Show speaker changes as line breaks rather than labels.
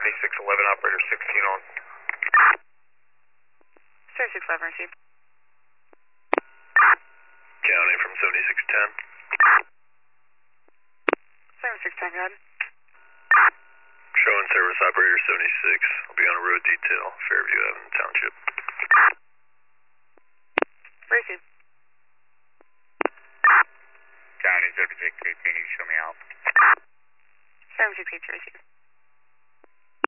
7611, operator 16 on.
7611, received.
County from 7610.
7610, go ahead.
Showing service operator 76. I'll be on a road detail, Fairview Avenue Township.
Received.
County 7618, you show me out.
7618, received.